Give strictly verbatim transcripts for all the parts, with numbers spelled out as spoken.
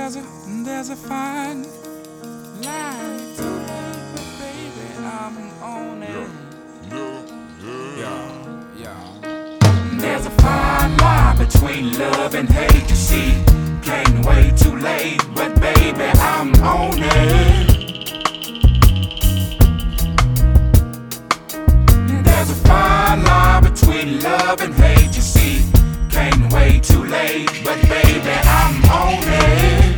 There's a, there's a fine line, but baby, I'm on it. Yeah, yeah. There's a fine line between love and hate. You see, can't wait too late, but baby, I'm on it. There's a fine line between love and hate. You see, can't wait too late, but baby, I'm on it.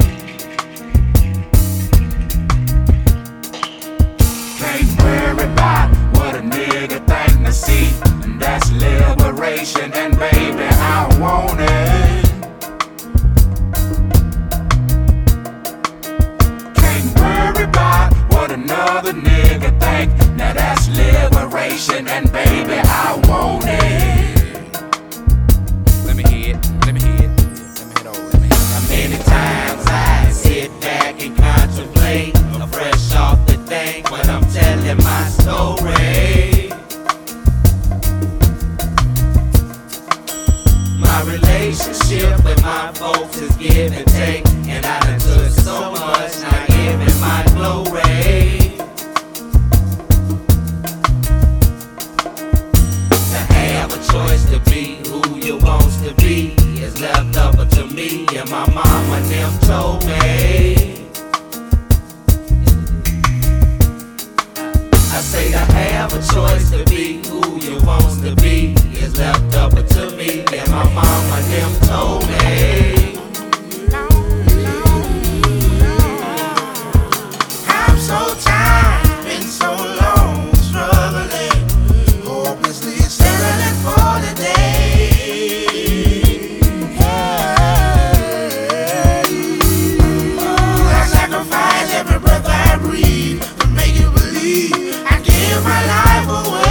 Can't worry about what a nigga think to see. That's liberation, and baby, I want it. Can't worry about what another nigga think. Now that's liberation, and baby, I want it. Let me hear it, let me hear it, let me hear it over, let me hear it. How many times I sit back and contemplate, fresh off the thing when I'm telling my story. My relationship with my folks is give and take, and I done took so much, not giving my glory. To have a choice to be who you want to be is left up to me, and my mama and them told me. I say to have a choice to be who you want to be is left up to me, and my mama and them told me. I'm so tired, been so long, struggling, hopelessly settling for the day. Ooh, I sacrifice every breath I breathe to make you believe I give my life away.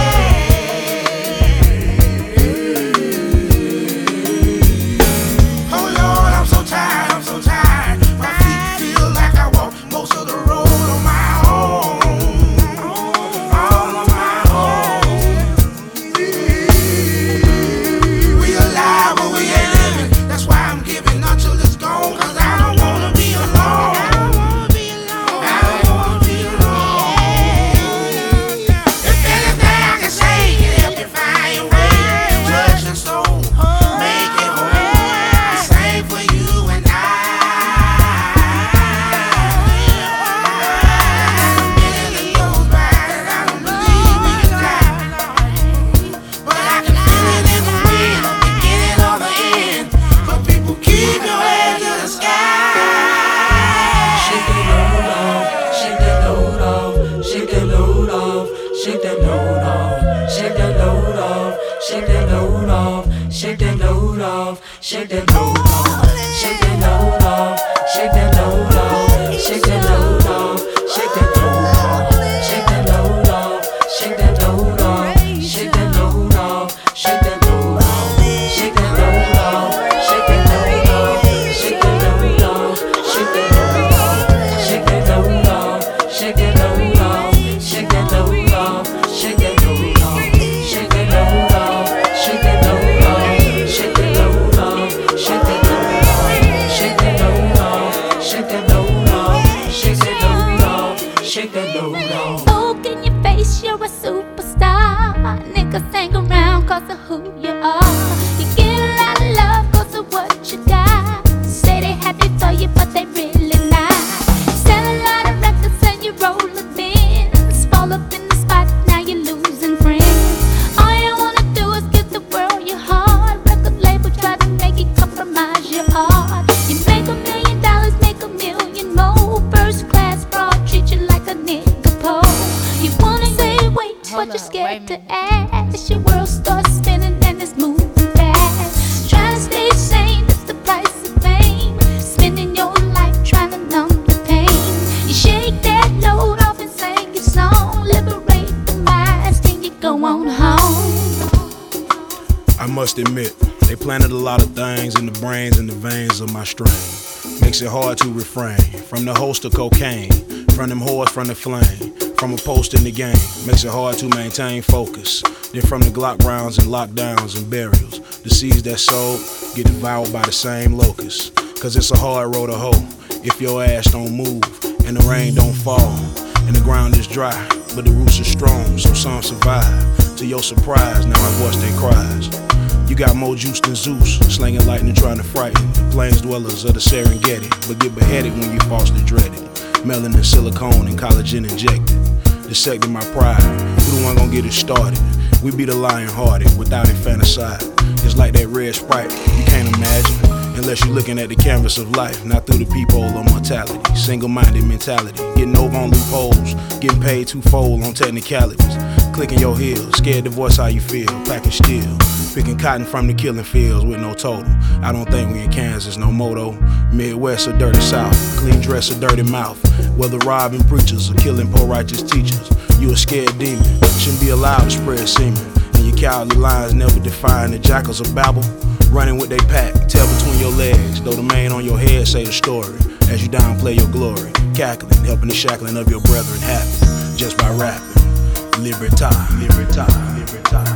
Shake that load off, shake that load off, shake that load off, shake that load off, shake that load off, shake that load off, shake that load off, shake that load off, shake that load off, shake that load off, shake that load off, shake that load off, shake that load off, shake that load off, shake that load off, shake that load off, shake that load off, shake that load off, shake that load off, shake that load off. Shake that load off, shake that load off, shake that load off, shake that load off, shake that load off, shake that load off. Look in your face, you're a superstar. Niggas hang around cause of who you are. You get a lot of love cause of what you got. Say they happy for you, but they really not. Sell a lot of records and you roll the bins. Fall up in the spot, now you're losing friends. All you wanna do is give the world your heart. Try to make it compromise your art. You make a million dollars, make a million more. First class fraud, treat you like a nigga pole. You wanna say wait, but you're scared to ask. Your world starts spinning and it's moving fast. Trying to stay sane, that's the price of fame. Spending your life trying to numb the pain. You shake that load off and sing your song. Liberate the minds, then you go on home. I must admit, they planted a lot of things in the brains and the veins of my strain. Makes it hard to refrain from the host of cocaine, from them whores from the flame, from a post in the game. Makes it hard to maintain focus. Then from the Glock rounds and lockdowns and burials, the seeds that sowed get devoured by the same locusts. Cause it's a hard road to hoe. if your ass don't move and the rain don't fall and the ground is dry, but the roots are strong, so some survive. To your surprise, now I voice their cries. You got more juice than Zeus, slinging lightning trying to frighten the plains dwellers of the Serengeti, but get beheaded when you falsely dread it. Melanin, silicone, and collagen injected, dissecting my pride. Who the one gonna get it started? We be the lion-hearted without infanticide. It's like that red Sprite, you can't imagine unless you're looking at the canvas of life, not through the peephole of mortality. Single-minded mentality, getting over on loopholes, getting paid twofold on technicalities. Clicking your heels, scared to voice how you feel, packing steel, picking cotton from the killing fields with no total. I don't think we in Kansas no moto. Midwest or dirty South, clean dress or dirty mouth. Whether robbing preachers or killing poor righteous teachers, you a scared demon, shouldn't be allowed to spread semen. And your cowardly lines never define the jackals of Babel, running with they pack, tail between your legs, though the mane on your head say the story. As you downplay your glory, cackling, helping the shackling of your brethren happen, just by rapping. Libertad, libertad, libertad.